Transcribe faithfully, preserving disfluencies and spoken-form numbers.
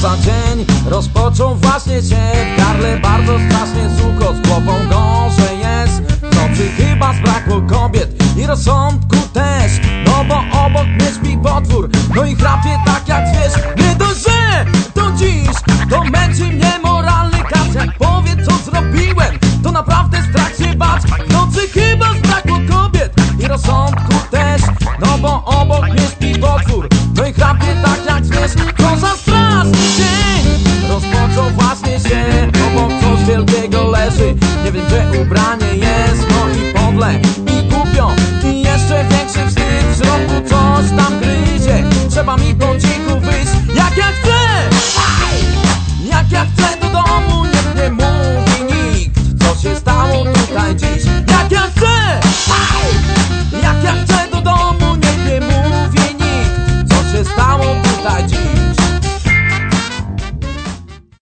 za dzień rozpoczął właśnie się. W gardle bardzo strasznie sucho, z głową gorzej jest. W nocy chyba zbrakło kobiet i rozsądku też, no bo obok mnie śpi potwór, no i chrapie tak jak zwierz.